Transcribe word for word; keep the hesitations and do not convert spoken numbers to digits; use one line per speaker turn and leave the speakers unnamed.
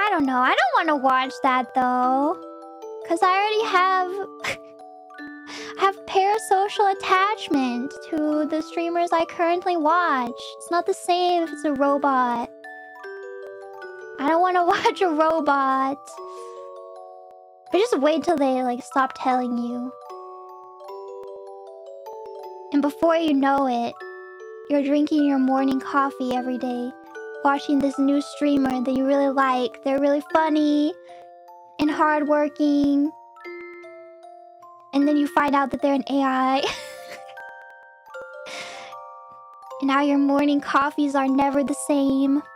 I don't know. I don't want to watch that though. Because I already have... have parasocial attachment to the streamers I currently watch. It's not the same if it's a robot. I don't want to watch a robot. But just wait till they like stop telling you. And before you know it, you're drinking your morning coffee every day, watching this new streamer that you really like. They're really funny and hardworking. And then you find out that they're an A I. And now your morning coffees are never the same.